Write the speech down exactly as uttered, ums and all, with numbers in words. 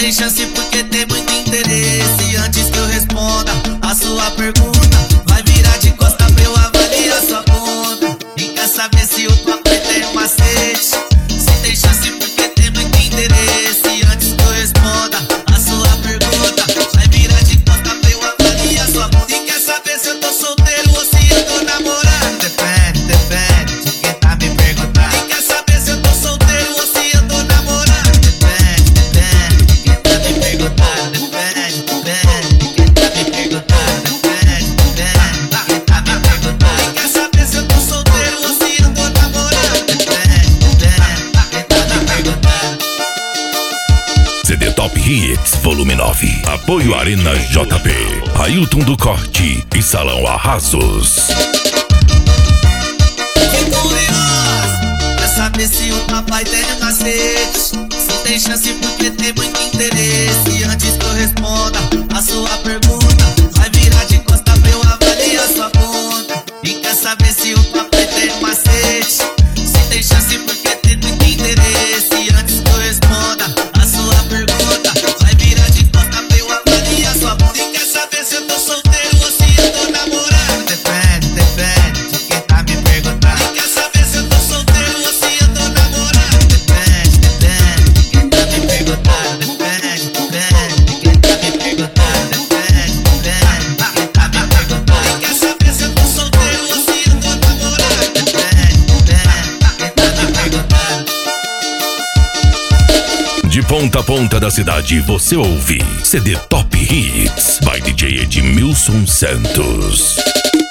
tem chance porque tem muito interesse. Antes que eu responda a sua pergunta, vai virar de costa pra eu avaliar sua bunda. E quer saber se o papai tem um macete? Se tem chance porque tem muito interesse. Antes que eu responda a sua pergunta, vai virar de costa pra eu avaliar sua bunda. E quer saber se eu tô solteiro ou se eu tô namorando? Depende, depende de quem tá me perguntando. E quer saber se eu tô solteiro ou se eu tô namorando? Depende, depende de quem tá me perguntando. Depende, depende de quem tá me perguntando. Depende, depende de quem tá me perguntando. E quer saber se eu tô solteiro ou se eu tô namorando? Depende, depende de quem tá me perguntando. C D Top Hits, volume nove. Apoio Arena J P, Ailton do Corte e Salão Arrasos. Que curioso, quer saber se o papai tem macete? Se tem chance porque tem muito interesse. Antes que eu responda a sua pergunta, vai virar de costa pra eu avaliar sua bunda. E quer saber se o papai tem macete? Se tem chance porque tem muito interesse. Antes que eu responda a sua pergunta, vai virar de costa pra eu avaliar sua bunda. E quer saber se eu tô solteiro ou se eu tô namorando? Depende, depende de quem tá me perguntando. E quer saber se eu tô solteiro ou se eu tô namorando? Depende, depende de quem tá me perguntando. Depende, depende de quem tá me perguntando. Depende, depende de quem tá me perguntando. E quer saber se eu tô solteiro ou se eu tô namorando? Depende, depende de quem tá me perguntando. De ponta a ponta da cidade você ouve C D Top Hits by D J Edmilson Santos.